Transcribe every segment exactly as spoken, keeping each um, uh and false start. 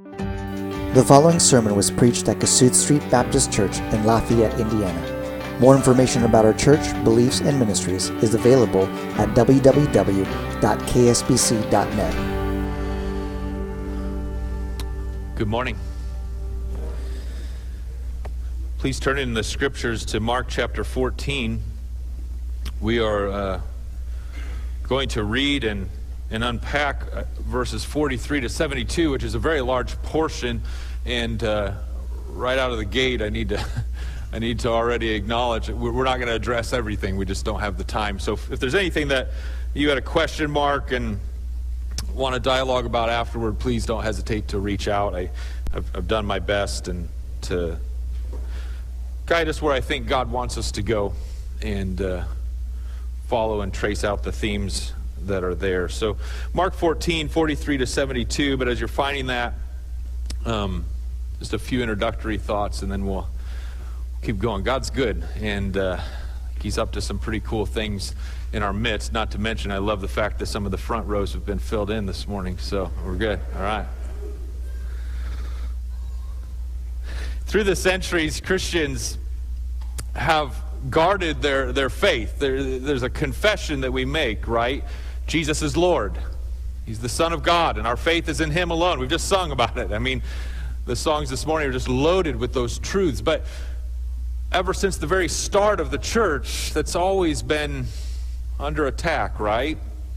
The following sermon was preached at Kossuth Street Baptist Church in Lafayette, Indiana. More information about our church, beliefs, and ministries is available at w w w dot k s b c dot net. Good morning. Please turn in the scriptures to Mark chapter fourteen. We are uh, going to read and, and unpack uh, verses forty-three to seventy-two, which is a very large portion. And uh, right out of the gate, I need to I need to already acknowledge that we're not going to address everything. We just don't have the time. So if, if there's anything that you had a question mark and want to dialogue about afterward, please don't hesitate to reach out. I, I've, I've done my best and to guide us where I think God wants us to go and uh, follow and trace out the themes that are there. So Mark fourteen, forty-three to seventy-two, but as you're finding that, um, just a few introductory thoughts and then we'll keep going. God's good, and uh, he's up to some pretty cool things in our midst, not to mention I love the fact that some of the front rows have been filled in this morning, so we're good. All right. Through the centuries, Christians have guarded their, their faith. There, there's a confession that we make, right? Jesus is Lord. He's the Son of God, and our faith is in Him alone. We've just sung about it. I mean, the songs this morning are just loaded with those truths. But ever since the very start of the church, that's always been under attack, right?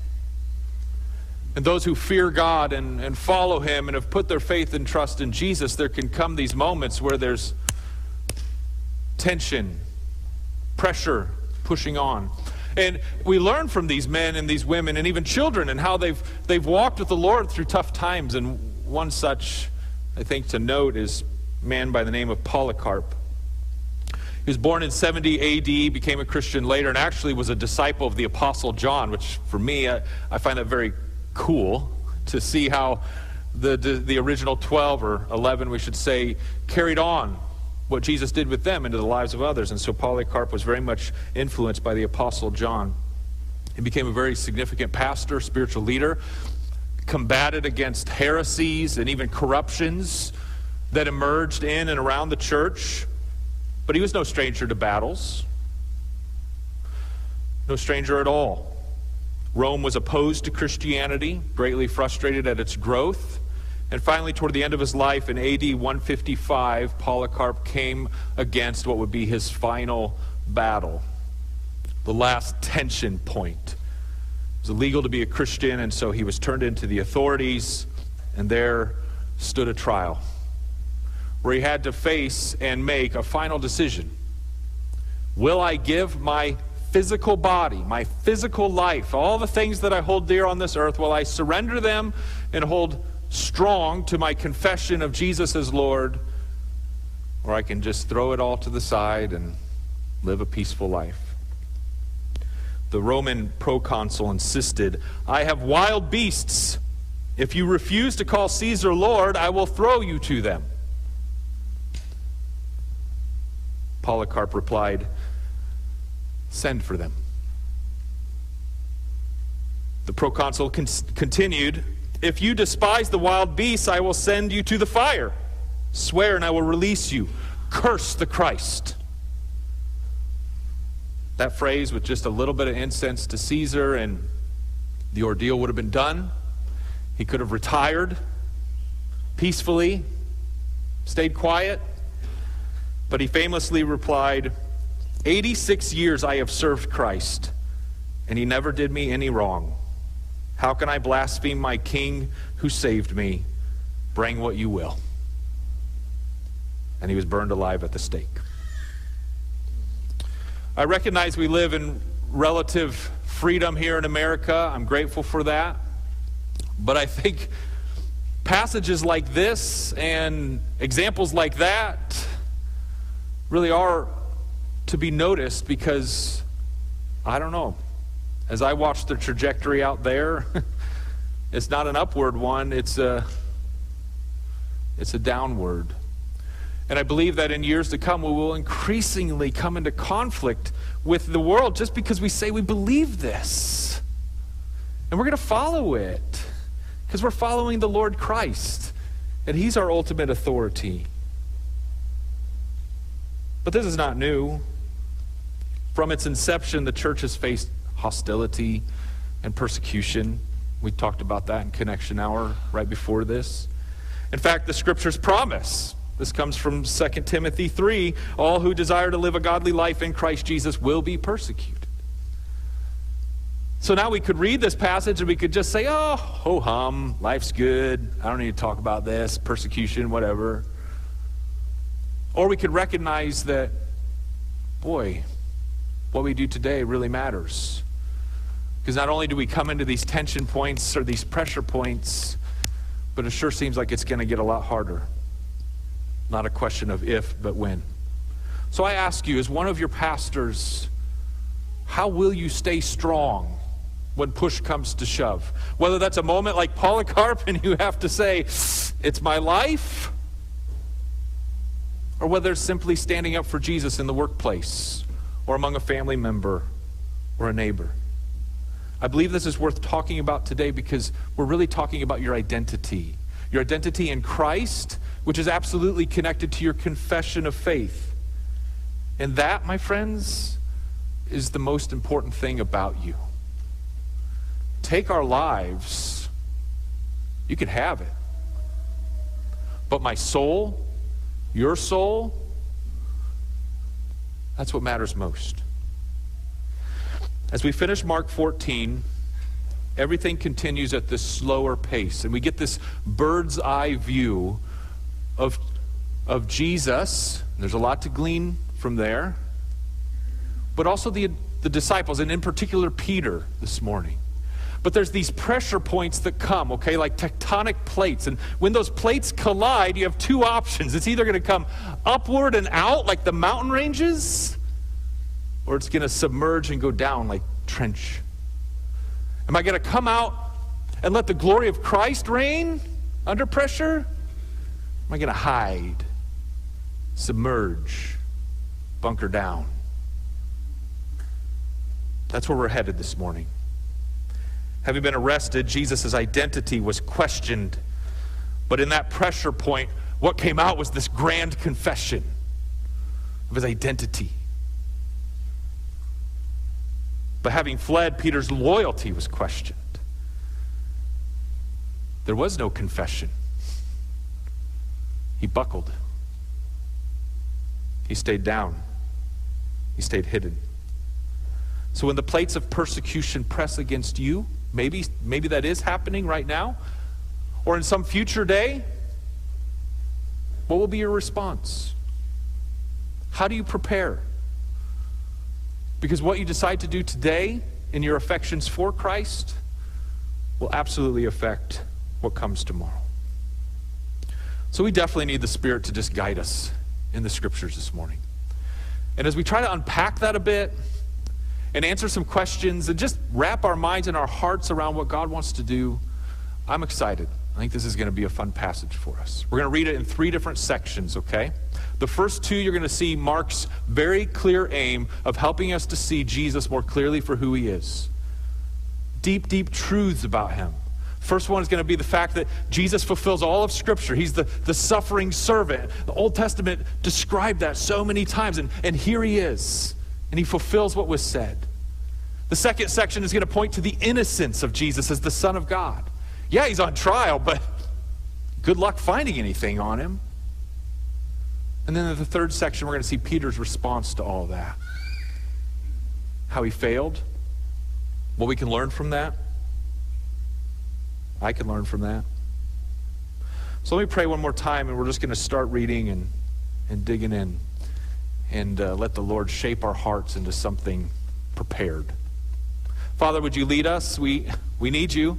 And those who fear God and, and follow Him and have put their faith and trust in Jesus, there can come these moments where there's tension, pressure, pushing on. And we learn from these men and these women and even children and how they've they've walked with the Lord through tough times. And one such, I think, to note is a man by the name of Polycarp. He was born in seventy A D, became a Christian later, and actually was a disciple of the Apostle John, which for me, I, I find that very cool to see how the, the, the original twelve, or eleven we should say, carried on what Jesus did with them into the lives of others. And so Polycarp was very much influenced by the Apostle John. He became a very significant pastor, spiritual leader, combated against heresies and even corruptions that emerged in and around the church. But he was no stranger to battles. No stranger at all. Rome was opposed to Christianity, greatly frustrated at its growth. And finally, toward the end of his life in A D one fifty-five, Polycarp came against what would be his final battle, the last tension point. It was illegal to be a Christian, and so he was turned into the authorities, and there stood a trial where he had to face and make a final decision. Will I give my physical body, my physical life, all the things that I hold dear on this earth, will I surrender them and hold strong to my confession of Jesus as Lord, or I can just throw it all to the side and live a peaceful life? The Roman proconsul insisted, "I have wild beasts. If you refuse to call Caesar Lord, I will throw you to them." Polycarp replied, "Send for them." The proconsul con- continued, "If you despise the wild beasts, I will send you to the fire. Swear and I will release you. Curse the Christ." That phrase, with just a little bit of incense to Caesar, and the ordeal would have been done. He could have retired peacefully, stayed quiet. But he famously replied, eighty-six years I have served Christ, and He never did me any wrong. How can I blaspheme my King who saved me? Bring what you will." And he was burned alive at the stake. I recognize we live in relative freedom here in America. I'm grateful for that. But I think passages like this and examples like that really are to be noticed, because, I don't know, as I watch the trajectory out there, it's not an upward one, it's a, it's a downward. And I believe that in years to come, we will increasingly come into conflict with the world just because we say we believe this. And we're going to follow it because we're following the Lord Christ. and he's our ultimate authority. But this is not new. From its inception, the church has faced hostility and persecution. We talked about that in Connection Hour right before this. In fact, the scriptures promise, this comes from Second Timothy three, all who desire to live a godly life in Christ Jesus will be persecuted. So now we could read this passage and we could just say, oh, ho hum, life's good. I don't need to talk about this, persecution, whatever. Or we could recognize that, boy, what we do today really matters. Because not only do we come into these tension points or these pressure points, but it sure seems like it's going to get a lot harder. Not a question of if, but when. So I ask you, as one of your pastors, how will you stay strong when push comes to shove? Whether that's a moment like Polycarp and you have to say, it's my life, or whether it's simply standing up for Jesus in the workplace or among a family member or a neighbor. I believe this is worth talking about today because we're really talking about your identity. Your identity in Christ, which is absolutely connected to your confession of faith. And that, my friends, is the most important thing about you. Take our lives, you could have it. But my soul, your soul, that's what matters most. As we finish Mark fourteen, everything continues at this slower pace, and we get this bird's eye view of, of Jesus. There's a lot to glean from there, but also the, the disciples, and in particular Peter this morning. But there's these pressure points that come, okay, like tectonic plates. And when those plates collide, you have two options. It's either going to come upward and out like the mountain ranges, or it's going to submerge and go down like trench. Am I going to come out and let the glory of Christ reign under pressure? Am I going to hide, submerge, bunker down? That's where we're headed this morning. Having been arrested, Jesus' identity was questioned. But in that pressure point, what came out was this grand confession of his identity. But having fled, Peter's loyalty was questioned. There was no confession. He buckled. He stayed down. He stayed hidden. So when the plates of persecution press against you, maybe, maybe that is happening right now, or in some future day, what will be your response? How do you prepare? Because what you decide to do today in your affections for Christ will absolutely affect what comes tomorrow. So we definitely need the Spirit to just guide us in the scriptures this morning. And as we try to unpack that a bit and answer some questions and just wrap our minds and our hearts around what God wants to do, I'm excited. I think this is going to be a fun passage for us. We're going to read it in three different sections, okay? The first two, you're going to see Mark's very clear aim of helping us to see Jesus more clearly for who he is. Deep, deep truths about him. First one is going to be the fact that Jesus fulfills all of Scripture. He's the, the suffering servant. The Old Testament described that so many times, and, and here he is, and he fulfills what was said. The second section is going to point to the innocence of Jesus as the Son of God. Yeah, he's on trial, but good luck finding anything on him. And then in the third section, we're going to see Peter's response to all that. How he failed, what we can learn from that. I can learn from that. So let me pray one more time, and we're just going to start reading and, and digging in and uh, let the Lord shape our hearts into something prepared. Father, would you lead us? We, we need you.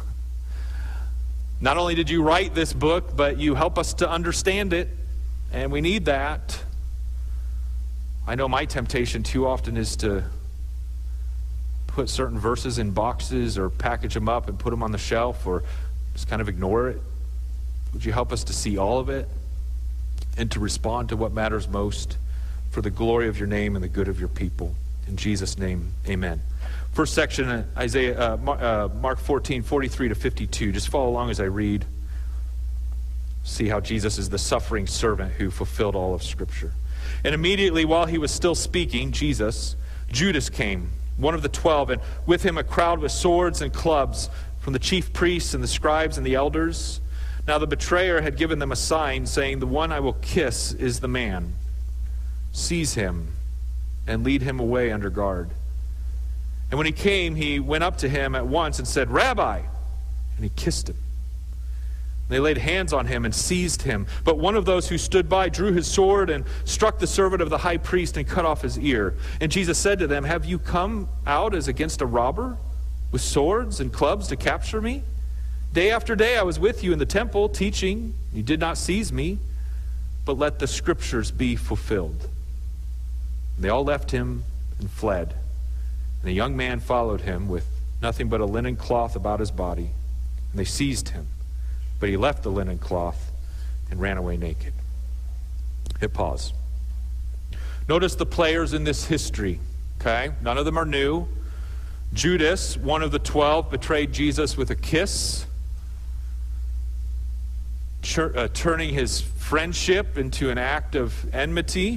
Not only did you write this book, but you help us to understand it, and we need that. I know my temptation too often is to put certain verses in boxes or package them up and put them on the shelf or just kind of ignore it. Would you help us to see all of it and to respond to what matters most for the glory of your name and the good of your people? In Jesus' name, amen. First section, Isaiah, uh, Mark fourteen, forty-three to fifty-two. Just follow along as I read. See how Jesus is the suffering servant who fulfilled all of Scripture. And immediately while he was still speaking, Jesus, Judas came, one of the twelve, and with him a crowd with swords and clubs from the chief priests and the scribes and the elders. Now the betrayer had given them a sign, saying, "The one I will kiss is the man. Seize him and lead him away under guard." And when he came, he went up to him at once and said, "Rabbi," and he kissed him. They laid hands on him and seized him. But one of those who stood by drew his sword and struck the servant of the high priest and cut off his ear. And Jesus said to them, "Have you come out as against a robber, with swords and clubs to capture me? Day after day I was with you in the temple, teaching. You did not seize me, but let the Scriptures be fulfilled." And they all left him and fled. And a young man followed him with nothing but a linen cloth about his body. And they seized him. But he left the linen cloth and ran away naked. Hit pause. Notice the players in this history, okay? None of them are new. Judas, one of the twelve, betrayed Jesus with a kiss, Chur- uh, turning his friendship into an act of enmity.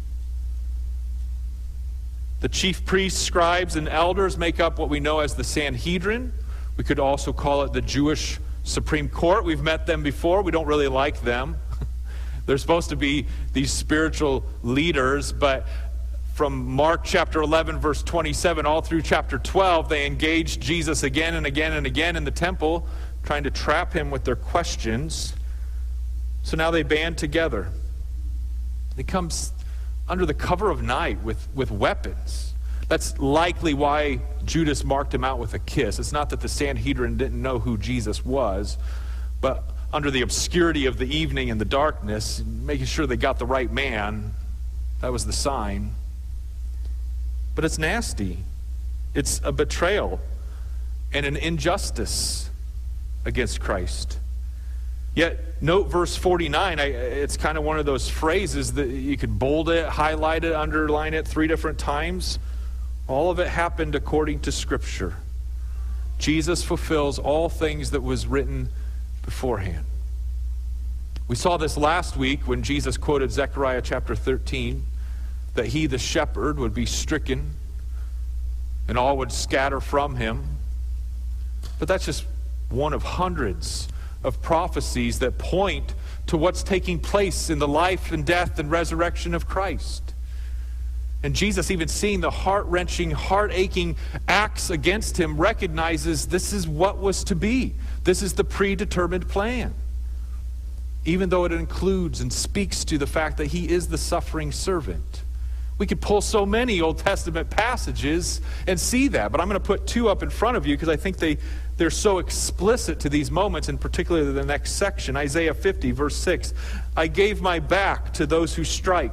The chief priests, scribes, and elders make up what we know as the Sanhedrin. We could also call it the Jewish Supreme Court. We've met them before. We don't really like them. They're supposed to be these spiritual leaders, but from Mark chapter eleven, verse twenty-seven, all through chapter twelve, they engaged Jesus again and again and again in the temple, trying to trap him with their questions. So now they band together. They come under the cover of night with, with weapons. That's likely why Judas marked him out with a kiss. It's not that the Sanhedrin didn't know who Jesus was, but under the obscurity of the evening and the darkness, making sure they got the right man, that was the sign. But it's nasty. It's a betrayal and an injustice against Christ. Yet, note verse forty-nine. I, it's kind of one of those phrases that you could bold it, highlight it, underline it three different times. All of it happened according to Scripture. Jesus fulfills all things that was written beforehand. We saw this last week when Jesus quoted Zechariah chapter thirteen, that he, the shepherd, would be stricken and all would scatter from him. But that's just one of hundreds of prophecies that point to what's taking place in the life and death and resurrection of Christ. And Jesus, even seeing the heart-wrenching, heart-aching acts against him, recognizes this is what was to be. This is the predetermined plan. Even though it includes and speaks to the fact that he is the suffering servant. We could pull so many Old Testament passages and see that, but I'm going to put two up in front of you because I think they, they're so explicit to these moments, and particularly the next section. Isaiah fifty, verse six. "I gave my back to those who strike,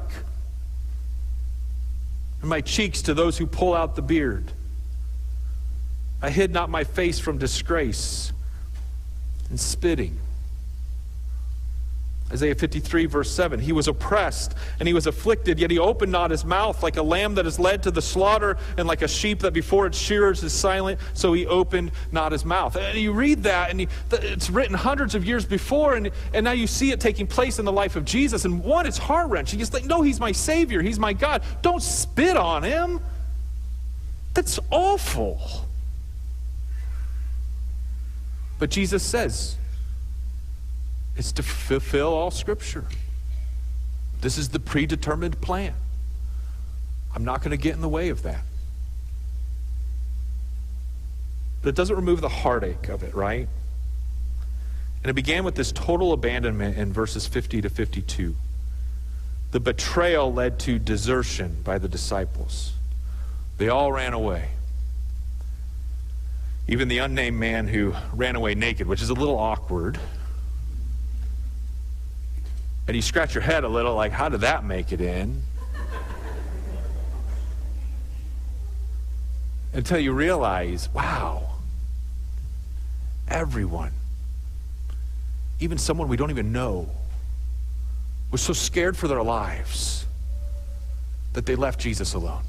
and my cheeks to those who pull out the beard. I hid not my face from disgrace and spitting." Isaiah fifty-three, verse seven. "He was oppressed and he was afflicted, yet he opened not his mouth. Like a lamb that is led to the slaughter, and like a sheep that before its shearers is silent, so he opened not his mouth." And you read that, and you, it's written hundreds of years before, and, and now you see it taking place in the life of Jesus. And one, it's heart-wrenching. It's like, no, he's my Savior. He's my God. Don't spit on him. That's awful. But Jesus says, it's to fulfill all Scripture. This is the predetermined plan. I'm not going to get in the way of that. But it doesn't remove the heartache of it, right? And it began with this total abandonment in verses fifty to fifty-two. The betrayal led to desertion by the disciples. They all ran away. Even the unnamed man who ran away naked, which is a little awkward. And you scratch your head a little like, how did that make it in? Until you realize, wow, everyone, even someone we don't even know, was so scared for their lives that they left Jesus alone.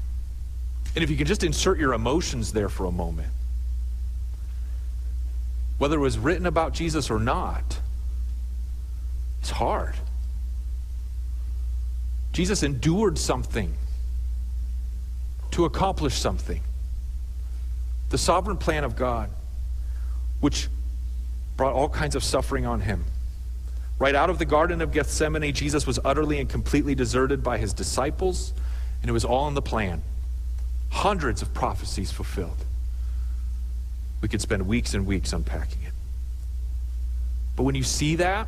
And if you can just insert your emotions there for a moment. whether it was written about Jesus or not, is hard. Jesus endured something to accomplish something. The sovereign plan of God, which brought all kinds of suffering on him. Right out of the Garden of Gethsemane, Jesus was utterly and completely deserted by his disciples, and it was all in the plan. Hundreds of prophecies fulfilled. We could spend weeks and weeks unpacking it. But when you see that,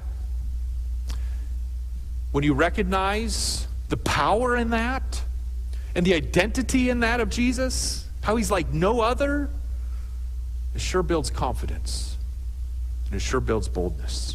when you recognize the power in that, and the identity in that of Jesus, how he's like no other, it sure builds confidence, and it sure builds boldness.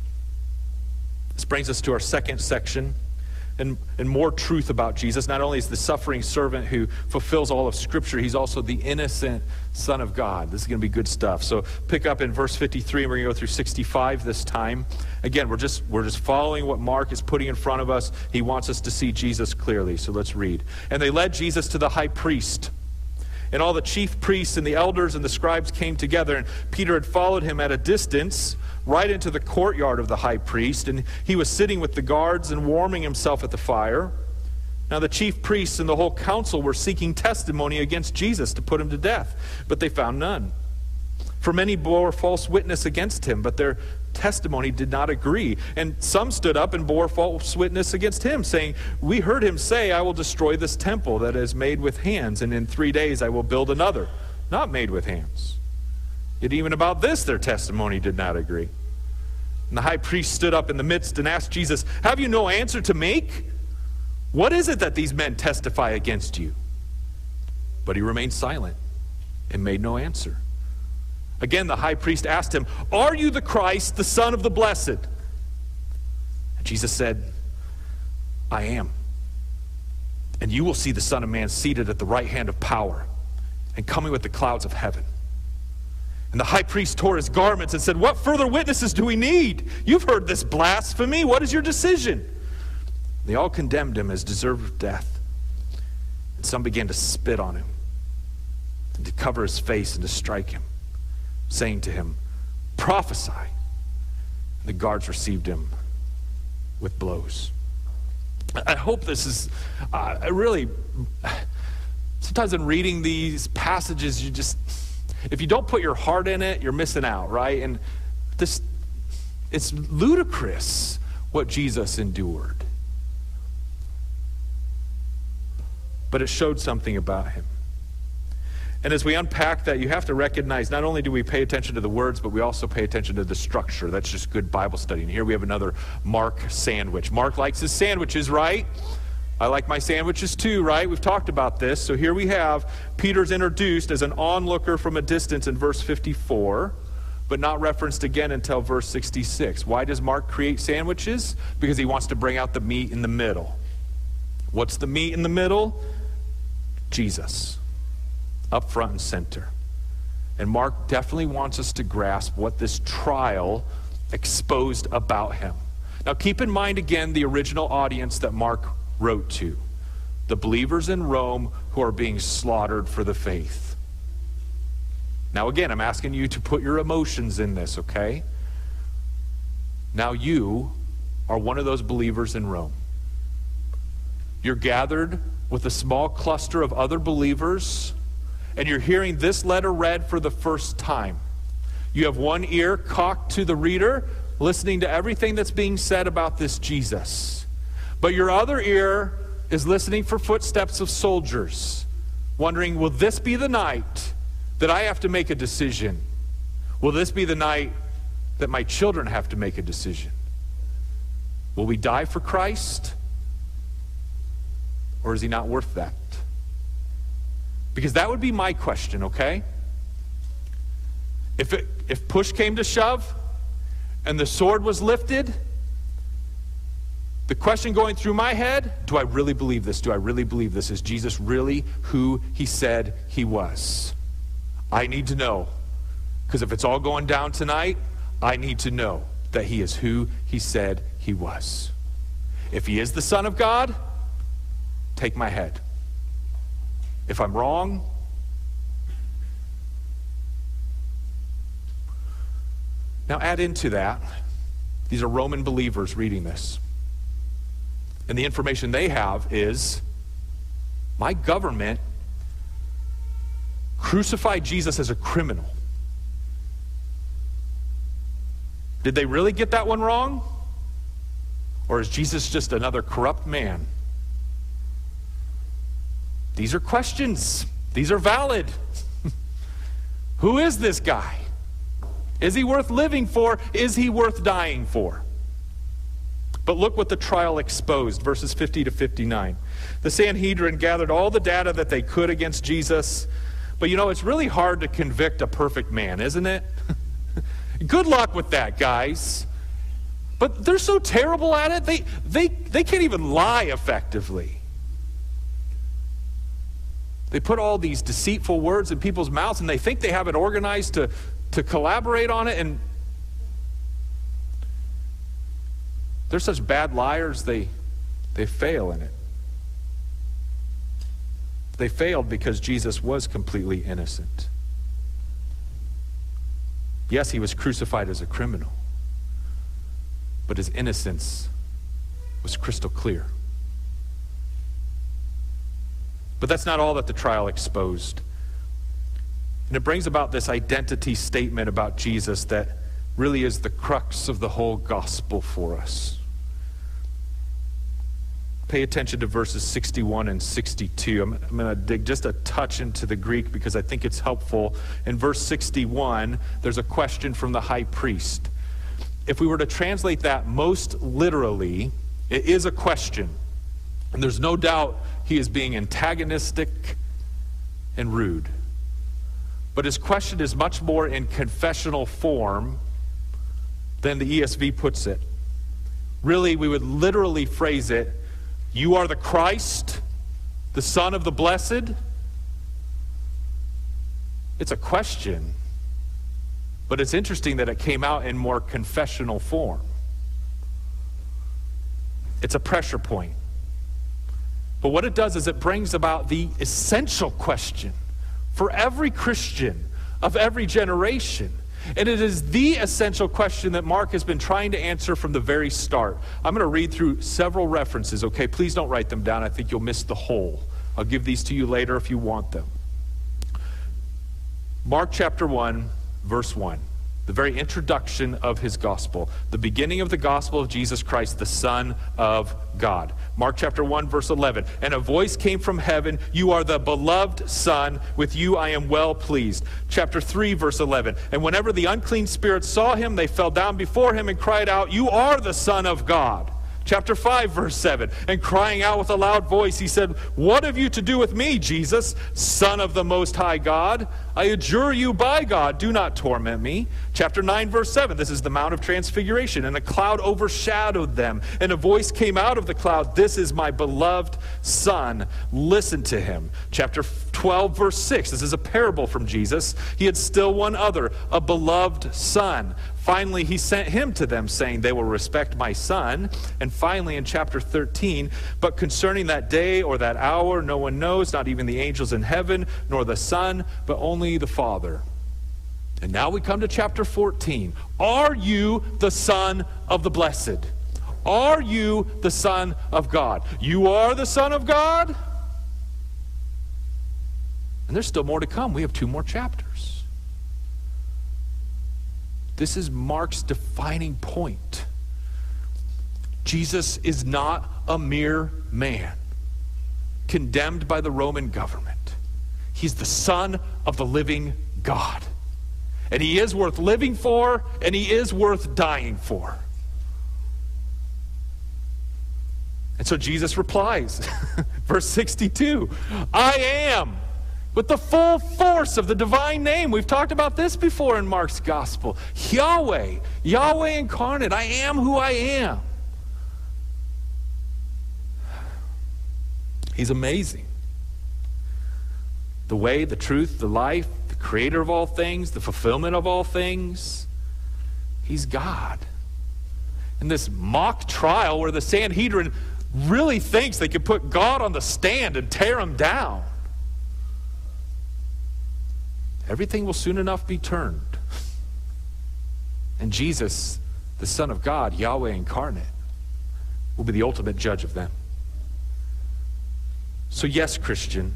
This brings us to our second section, and, and more truth about Jesus. Not only is the suffering servant who fulfills all of Scripture, he's also the innocent Son of God. This is going to be good stuff. So pick up in verse fifty-three, and we're going to go through sixty-five this time. Again, we're just, we're just following what Mark is putting in front of us. He wants us to see Jesus clearly, so let's read. And they led Jesus to the high priest. And all the chief priests and the elders and the scribes came together, and Peter had followed him at a distance right into the courtyard of the high priest, and he was sitting with the guards and warming himself at the fire. Now the chief priests and the whole council were seeking testimony against Jesus to put him to death, but they found none. For many bore false witness against him, but their testimony did not agree. And some stood up and bore false witness against him, saying, "We heard him say, 'I will destroy this temple that is made with hands, and in three days I will build another, not made with hands.' Yet even about this their testimony did not agree. And the high priest stood up in the midst and asked Jesus, 'Have you no answer to make? What is it that these men testify against you?' But he remained silent and made no answer. Again, the high priest asked him, 'Are you the Christ, the Son of the Blessed?' And Jesus said, 'I am. And you will see the Son of Man seated at the right hand of power and coming with the clouds of heaven.' And the high priest tore his garments and said, 'What further witnesses do we need? You've heard this blasphemy. What is your decision?' And they all condemned him as deserving of death. And some began to spit on him and to cover his face and to strike him, saying to him, 'Prophesy.' And the guards received him with blows." I hope this is, uh, I really, sometimes in reading these passages, you just, if you don't put your heart in it, you're missing out, right? And this, it's ludicrous what Jesus endured. But it showed something about him. And as we unpack that, you have to recognize not only do we pay attention to the words, but we also pay attention to the structure. That's just good Bible study. And here we have another Mark sandwich. Mark likes his sandwiches, right? I like my sandwiches too, right? We've talked about this. So here we have Peter's introduced as an onlooker from a distance in verse fifty-four, but not referenced again until verse sixty-six. Why does Mark create sandwiches? Because he wants to bring out the meat in the middle. What's the meat in the middle? Jesus. Up front and center. And Mark definitely wants us to grasp what this trial exposed about him. Now keep in mind again the original audience that Mark wrote to. The believers in Rome who are being slaughtered for the faith. Now again, I'm asking you to put your emotions in this, okay? Now you are one of those believers in Rome. You're gathered with a small cluster of other believers, and you're hearing this letter read for the first time. You have one ear cocked to the reader, listening to everything that's being said about this Jesus. But your other ear is listening for footsteps of soldiers, wondering, will this be the night that I have to make a decision? Will this be the night that my children have to make a decision? Will we die for Christ? Or is he not worth that? Because that would be my question, okay? If it, if push came to shove and the sword was lifted, the question going through my head, do I really believe this? Do I really believe this? Is Jesus really who he said he was? I need to know. Because if it's all going down tonight, I need to know that he is who he said he was. If he is the Son of God, take my head. If I'm wrong, Now add into that, these are Roman believers reading this. And the information they have is, my government crucified Jesus as a criminal. Did they really get that one wrong? Or is Jesus just another corrupt man? These are questions. These are valid. Who is this guy? Is he worth living for? Is he worth dying for? But look what the trial exposed, verses fifty to fifty-nine. The Sanhedrin gathered all the data that they could against Jesus. But you know, it's really hard to convict a perfect man, isn't it? Good luck with that, guys. But they're so terrible at it, they, they, they can't even lie effectively. They put all these deceitful words in people's mouths, and they think they have it organized to, to collaborate on it, and they're such bad liars, they, they fail in it. They failed because Jesus was completely innocent. Yes, he was crucified as a criminal, but his innocence was crystal clear. But that's not all that the trial exposed. And it brings about this identity statement about Jesus that really is the crux of the whole gospel for us. Pay attention to verses sixty-one and sixty-two. I'm, I'm going to dig just a touch into the Greek because I think it's helpful. In verse sixty-one, there's a question from the high priest. If we were to translate that most literally, it is a question. And there's no doubt he is being antagonistic and rude. But his question is much more in confessional form than the E S V puts it. Really, we would literally phrase it, you are the Christ, the Son of the Blessed. It's a question, but it's interesting that it came out in more confessional form. It's a pressure point. But what it does is it brings about the essential question for every Christian of every generation. And it is the essential question that Mark has been trying to answer from the very start. I'm going to read through several references, okay? Please don't write them down. I think you'll miss the whole. I'll give these to you later if you want them. Mark chapter one, verse one. The very introduction of his gospel. The beginning of the gospel of Jesus Christ, the Son of God. Mark chapter one, verse eleven. And a voice came from heaven, you are the beloved Son, with you I am well pleased. Chapter three, verse eleven. And whenever the unclean spirits saw him, they fell down before him and cried out, you are the Son of God. Chapter five, verse seven. And crying out with a loud voice, he said, what have you to do with me, Jesus, Son of the Most High God? I adjure you by God, do not torment me. Chapter nine, verse seven. This is the Mount of Transfiguration. And a cloud overshadowed them. And a voice came out of the cloud, this is my beloved Son. Listen to him. Chapter twelve, verse six. This is a parable from Jesus. He had still one other, a beloved son. Finally, he sent him to them, saying, they will respect my son. And finally, in chapter thirteen, but concerning that day or that hour, no one knows, not even the angels in heaven, nor the Son, but only the Father. And now we come to chapter fourteen. Are you the Son of the Blessed? Are you the Son of God? You are the Son of God? And there's still more to come. We have two more chapters. This is Mark's defining point. Jesus is not a mere man, condemned by the Roman government. He's the Son of the living God. And he is worth living for, and he is worth dying for. And so Jesus replies, verse sixty-two, I am. With the full force of the divine name. We've talked about this before in Mark's gospel. Yahweh, Yahweh incarnate. I am who I am. He's amazing. The way, the truth, the life, the creator of all things, the fulfillment of all things. He's God. In this mock trial where the Sanhedrin really thinks they could put God on the stand and tear him down. Everything will soon enough be turned. And Jesus, the Son of God, Yahweh incarnate, will be the ultimate judge of them. So yes, Christian,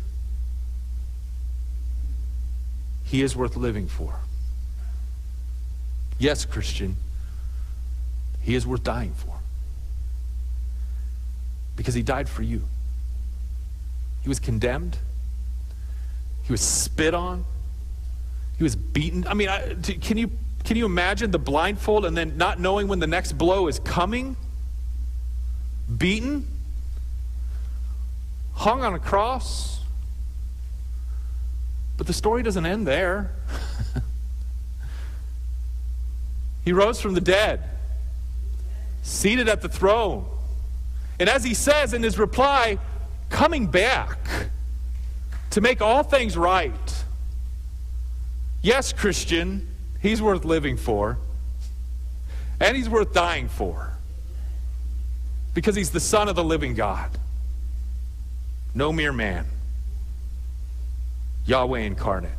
he is worth living for. Yes, Christian, he is worth dying for. Because he died for you. He was condemned. He was spit on. He was beaten. I mean, I, can you can you imagine the blindfold and then not knowing when the next blow is coming? Beaten? Hung on a cross? But the story doesn't end there. He rose from the dead, seated at the throne. And as he says in his reply, coming back to make all things right. Yes, Christian, he's worth living for. And he's worth dying for. Because he's the Son of the living God. No mere man. Yahweh incarnate.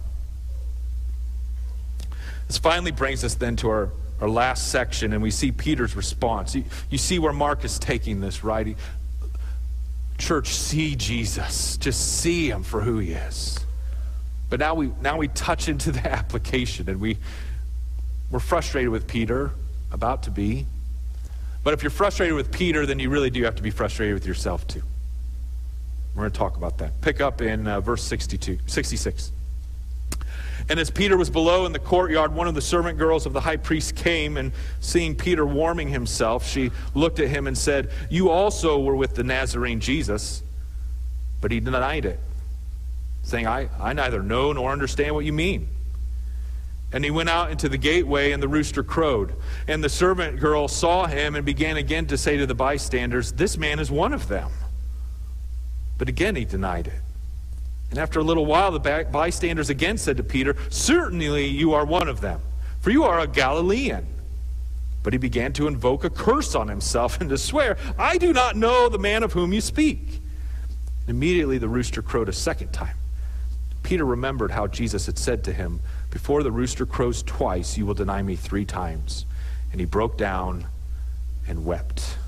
This finally brings us then to our, our last section, and we see Peter's response. You, you see where Mark is taking this, right? He, church, see Jesus. Just see him for who he is. But now we now we touch into the application, and we we're frustrated with Peter, about to be. But if you're frustrated with Peter, then you really do have to be frustrated with yourself too. We're going to talk about that. Pick up in uh, verse sixty-two, sixty-six. And as Peter was below in the courtyard, one of the servant girls of the high priest came, and seeing Peter warming himself, she looked at him and said, "You also were with the Nazarene Jesus." But he denied it, saying, I, I neither know nor understand what you mean. And he went out into the gateway, and the rooster crowed. And the servant girl saw him and began again to say to the bystanders, "This man is one of them." But again he denied it. And after a little while, the bystanders again said to Peter, "Certainly you are one of them, for you are a Galilean." But he began to invoke a curse on himself and to swear, "I do not know the man of whom you speak." Immediately the rooster crowed a second time. Peter remembered how Jesus had said to him, "Before the rooster crows twice, you will deny me three times." And he broke down and wept.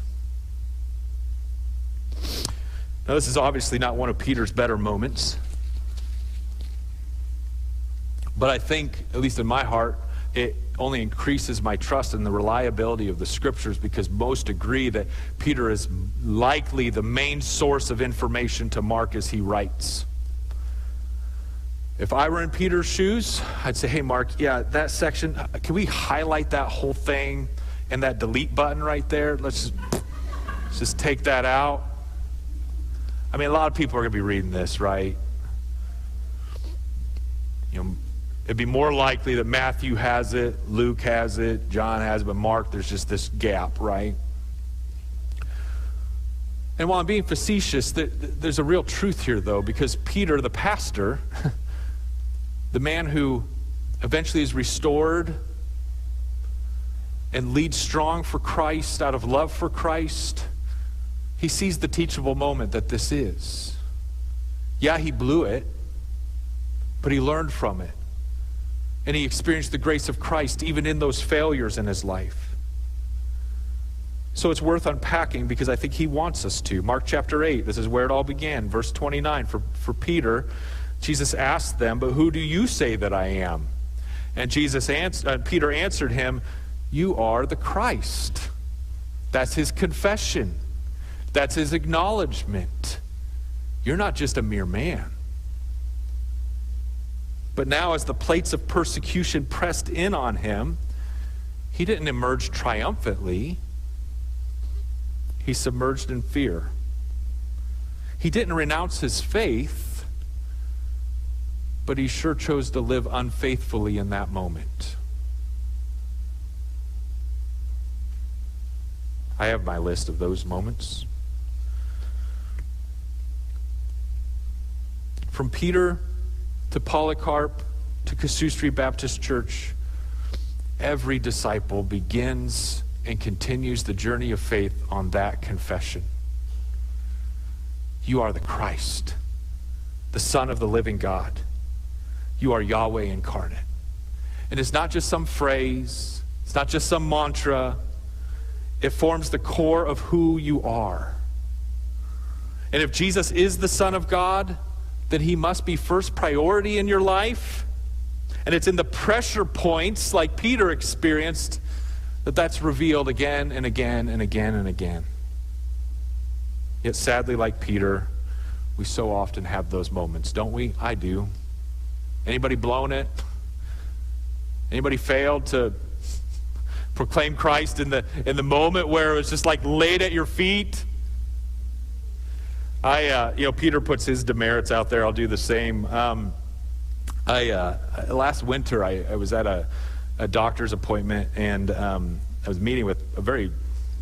Now, this is obviously not one of Peter's better moments. But I think, at least in my heart, it only increases my trust in the reliability of the scriptures, because most agree that Peter is likely the main source of information to Mark as he writes. If I were in Peter's shoes, I'd say, "Hey, Mark, yeah, that section, can we highlight that whole thing and that delete button right there? Let's just, let's just take that out." I mean, a lot of people are going to be reading this, right? You know, it'd be more likely that Matthew has it, Luke has it, John has it, but Mark, there's just this gap, right? And while I'm being facetious, there's a real truth here, though, because Peter, the pastor, the man who eventually is restored and leads strong for Christ out of love for Christ, he sees the teachable moment that this is. Yeah, he blew it, but he learned from it. And he experienced the grace of Christ even in those failures in his life. So it's worth unpacking, because I think he wants us to. Mark chapter eight, this is where it all began. Verse twenty-nine, for, for Peter, Jesus asked them, "But who do you say that I am?" And Jesus answered, uh, Peter answered him, "You are the Christ." That's his confession. That's his acknowledgement. You're not just a mere man. But now, as the plates of persecution pressed in on him, he didn't emerge triumphantly. He submerged in fear. He didn't renounce his faith, but he sure chose to live unfaithfully in that moment. I have my list of those moments. From Peter to Polycarp to Cassuth Street Baptist Church, every disciple begins and continues the journey of faith on that confession. You are the Christ, the Son of the living God. You are Yahweh incarnate. And it's not just some phrase, It's not just some mantra. It forms the core of who you are. And if Jesus is the Son of God, then he must be first priority in your life. And it's in the pressure points, like Peter experienced, that that's revealed again and again and again and again. Yet sadly, like Peter, we so often have those moments, don't we? I do. Anybody blown it? Anybody failed to proclaim Christ in the in the moment where it was just like laid at your feet? I, uh, you know, Peter puts his demerits out there. I'll do the same. Um, I uh, last winter I, I was at a, a doctor's appointment, and um, I was meeting with a very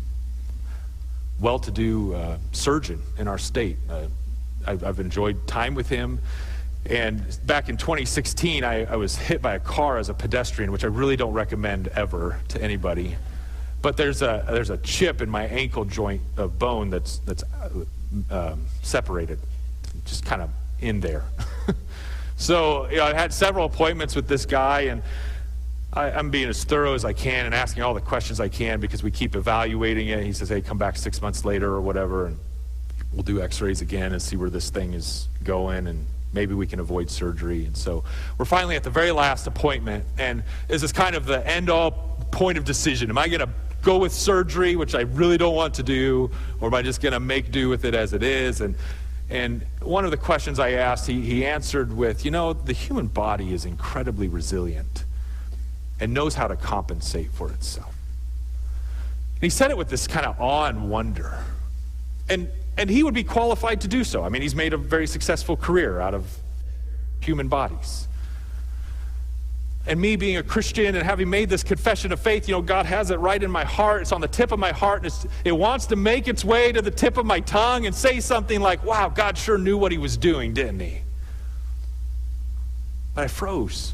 well-to-do uh, surgeon in our state. Uh, I've, I've enjoyed time with him. And back in twenty sixteen, I, I was hit by a car as a pedestrian, which I really don't recommend ever to anybody. But there's a there's a chip in my ankle joint of bone that's that's uh, um, separated, just kind of in there. So you know, I had several appointments with this guy, and I, I'm being as thorough as I can and asking all the questions I can because we keep evaluating it. He says, "Hey, come back six months later or whatever, and we'll do X-rays again and see where this thing is going, and maybe we can avoid surgery." And so we're finally at the very last appointment, and this is kind of the end-all point of decision. Am I going to go with surgery, which I really don't want to do, or am I just going to make do with it as it is? And and one of the questions I asked, he, he answered with, you know, the human body is incredibly resilient and knows how to compensate for itself. And he said it with this kind of awe and wonder. And And he would be qualified to do so. I mean, he's made a very successful career out of human bodies. And me being a Christian and having made this confession of faith, you know, God has it right in my heart. It's on the tip of my heart, and it's, it wants to make its way to the tip of my tongue and say something like, wow, God sure knew what he was doing, didn't he? But I froze.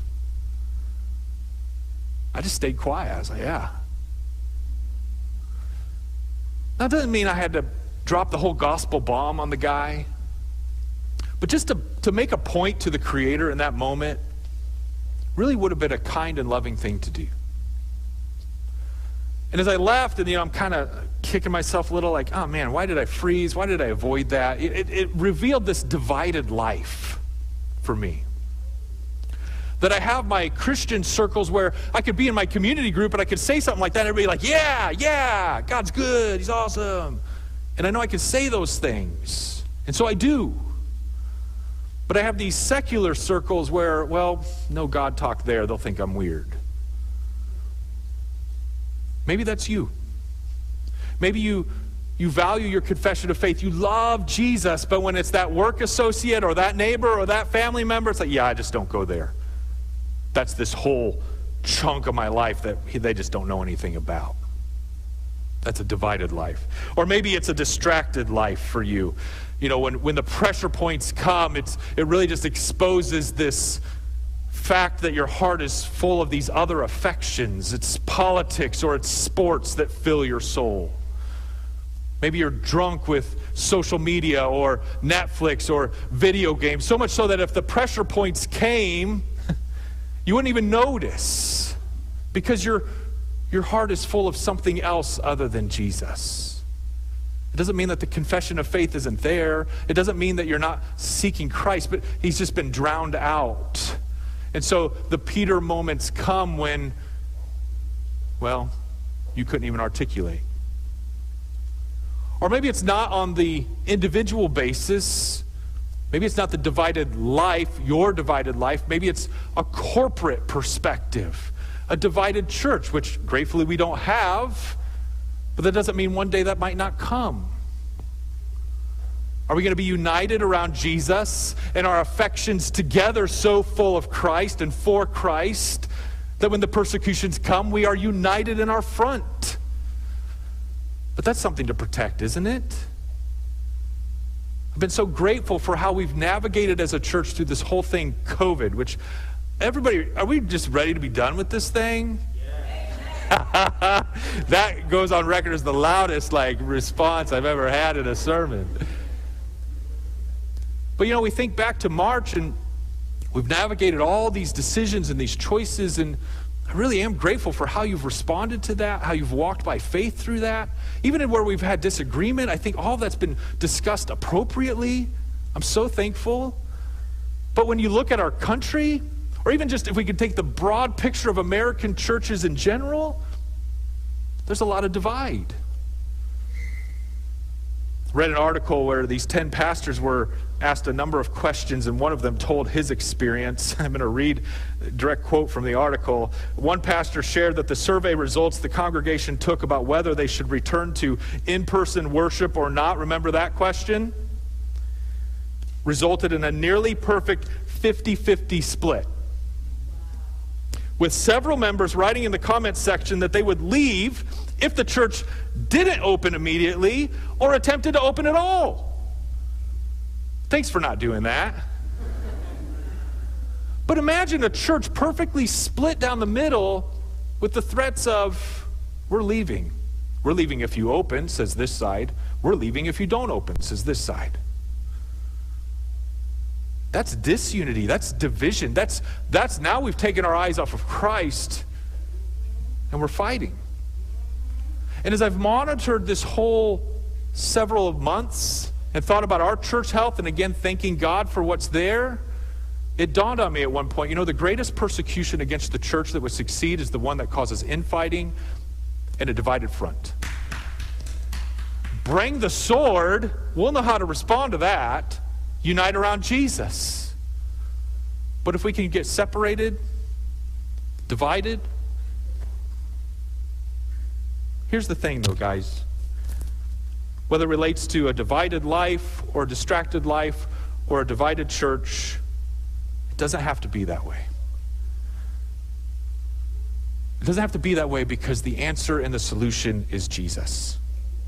I just stayed quiet. I was like, yeah. That doesn't mean I had to drop the whole gospel bomb on the guy. But just to, to make a point to the Creator in that moment really would have been a kind and loving thing to do. And as I left, and you know, I'm kind of kicking myself a little like, oh man, why did I freeze? Why did I avoid that? It, it, it revealed this divided life for me. That I have my Christian circles where I could be in my community group and I could say something like that and everybody like, yeah, yeah, God's good, he's awesome. And I know I can say those things, and so I do. But I have these secular circles where, well, no God talk there, they'll think I'm weird. Maybe that's you. Maybe you, you value your confession of faith. You love Jesus, but when it's that work associate or that neighbor or that family member, it's like, yeah, I just don't go there. That's this whole chunk of my life that they just don't know anything about. That's a divided life. Or maybe it's a distracted life for you. You know, when, when the pressure points come, it's, it really just exposes this fact that your heart is full of these other affections. It's politics or it's sports that fill your soul. Maybe you're drunk with social media or Netflix or video games, so much so that if the pressure points came, you wouldn't even notice because you're your heart is full of something else other than Jesus. It doesn't mean that the confession of faith isn't there. It doesn't mean that you're not seeking Christ, but he's just been drowned out. And so the Peter moments come when, well, you couldn't even articulate. Or maybe it's not on the individual basis. Maybe it's not the divided life, your divided life. Maybe it's a corporate perspective. A divided church, which gratefully we don't have, but that doesn't mean one day that might not come. Are we going to be united around Jesus and our affections together so full of Christ and for Christ that when the persecutions come, we are united in our front? But that's something to protect, isn't it? I've been so grateful for how we've navigated as a church through this whole thing, COVID, which everybody, are we just ready to be done with this thing? Yeah. That goes on record as the loudest like response I've ever had in a sermon. But you know, we think back to March and we've navigated all these decisions and these choices, and I really am grateful for how you've responded to that, how you've walked by faith through that. Even in where we've had disagreement, I think all that's been discussed appropriately. I'm so thankful. But when you look at our country, or even just if we could take the broad picture of American churches in general, there's a lot of divide. I read an article where these ten pastors were asked a number of questions, and one of them told his experience. I'm going to read a direct quote from the article. One pastor shared that the survey results the congregation took about whether they should return to in-person worship or not, remember that question, resulted in a nearly perfect fifty-fifty split, with several members writing in the comments section that they would leave if the church didn't open immediately or attempted to open at all. Thanks for not doing that. But imagine a church perfectly split down the middle with the threats of, we're leaving. We're leaving if you open, says this side. We're leaving if you don't open, says this side. That's disunity. That's division. That's, that's now we've taken our eyes off of Christ and we're fighting. And as I've monitored this whole several months and thought about our church health, and again thanking God for what's there, it dawned on me at one point, you know, the greatest persecution against the church that would succeed is the one that causes infighting and a divided front. Bring the sword. We'll know how to respond to that. Unite around Jesus. But if we can get separated, divided, here's the thing though, guys. Whether it relates to a divided life or a distracted life or a divided church, it doesn't have to be that way. It doesn't have to be that way because the answer and the solution is Jesus.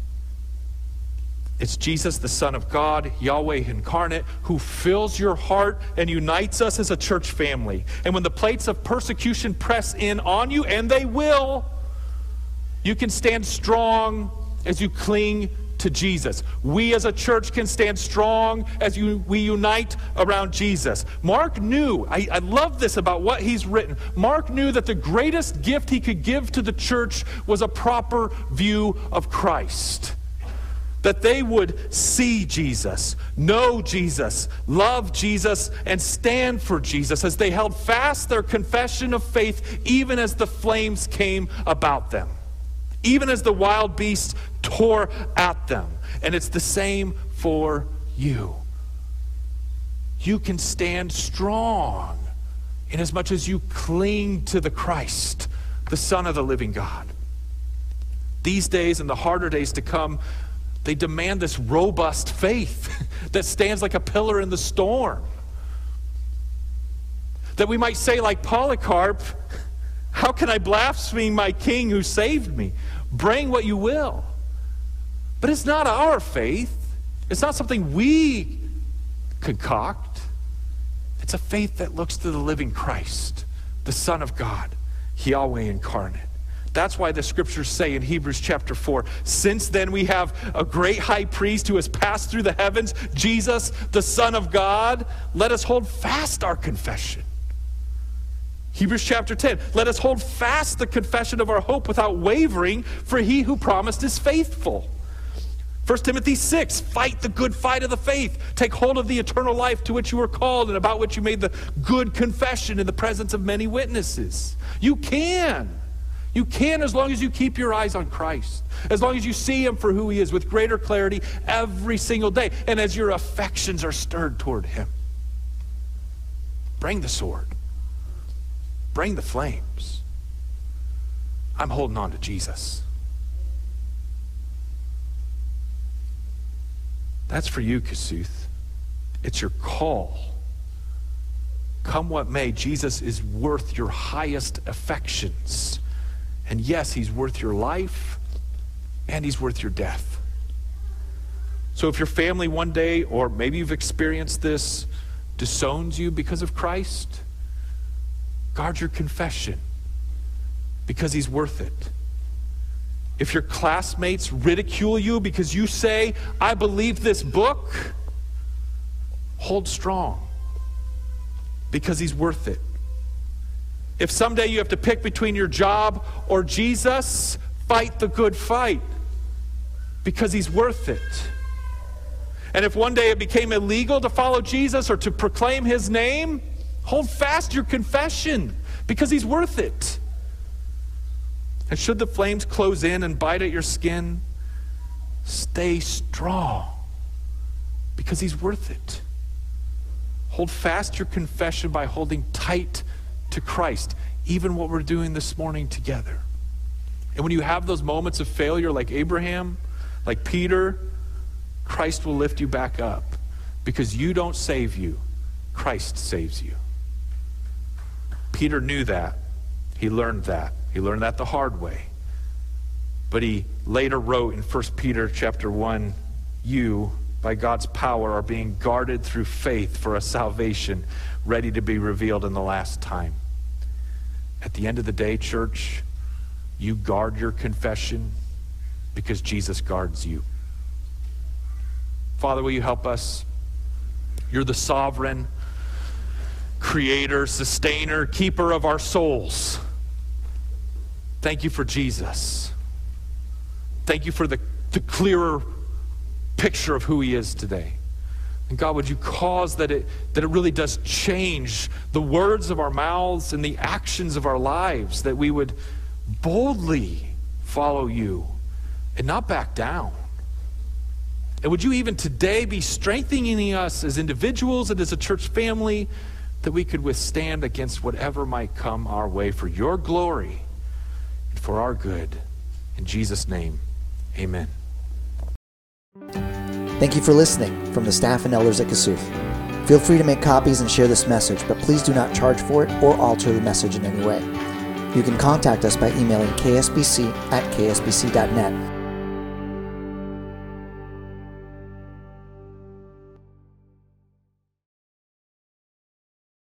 It's Jesus, the Son of God, Yahweh incarnate, who fills your heart and unites us as a church family. And when the plates of persecution press in on you, and they will, you can stand strong as you cling to Jesus. We as a church can stand strong as you, we unite around Jesus. Mark knew, I, I love this about what he's written. Mark knew that the greatest gift he could give to the church was a proper view of Christ. That they would see Jesus, know Jesus, love Jesus, and stand for Jesus as they held fast their confession of faith even as the flames came about them. Even as the wild beasts tore at them. And it's the same for you. You can stand strong inasmuch as you cling to the Christ, the Son of the living God. These days and the harder days to come, they demand this robust faith that stands like a pillar in the storm. That we might say like Polycarp, how can I blaspheme my King who saved me? Bring what you will. But it's not our faith. It's not something we concoct. It's a faith that looks to the living Christ, the Son of God, Yahweh incarnate. That's why the scriptures say in Hebrews chapter four, since then we have a great high priest who has passed through the heavens, Jesus, the Son of God, let us hold fast our confession. Hebrews chapter ten, let us hold fast the confession of our hope without wavering, for he who promised is faithful. First Timothy six, fight the good fight of the faith. Take hold of the eternal life to which you were called and about which you made the good confession in the presence of many witnesses. You can. You can as long as you keep your eyes on Christ. As long as you see him for who he is with greater clarity every single day. And as your affections are stirred toward him. Bring the sword. Bring the flames. I'm holding on to Jesus. That's for you, Kasuth. It's your call. Come what may, Jesus is worth your highest affections. And yes, he's worth your life, and he's worth your death. So if your family one day, or maybe you've experienced this, disowns you because of Christ, guard your confession, because he's worth it. If your classmates ridicule you because you say, I believe this book, hold strong, because he's worth it. If someday you have to pick between your job or Jesus, fight the good fight, because he's worth it. And if one day it became illegal to follow Jesus or to proclaim his name, hold fast your confession, because he's worth it. And should the flames close in and bite at your skin, stay strong, because he's worth it. Hold fast your confession by holding tight to Christ, even what we're doing this morning together. And when you have those moments of failure like Abraham, like Peter, Christ will lift you back up, because you don't save you, Christ saves you. Peter knew that. He learned that. He learned that the hard way. But he later wrote in First Peter chapter one, you, by God's power, are being guarded through faith for a salvation ready to be revealed in the last time. At the end of the day, church, you guard your confession because Jesus guards you. Father, will you help us? You're the sovereign creator, sustainer, keeper of our souls. Thank you for Jesus. Thank you for the, the clearer picture of who he is today. And God, would you cause that it, that it really does change the words of our mouths and the actions of our lives, that we would boldly follow you and not back down. And would you even today be strengthening us as individuals and as a church family, that we could withstand against whatever might come our way for your glory and for our good. In Jesus' name, amen. Thank you for listening from the staff and elders at Kasuth. Feel free to make copies and share this message, but please do not charge for it or alter the message in any way. You can contact us by emailing k s b c at k s b c dot net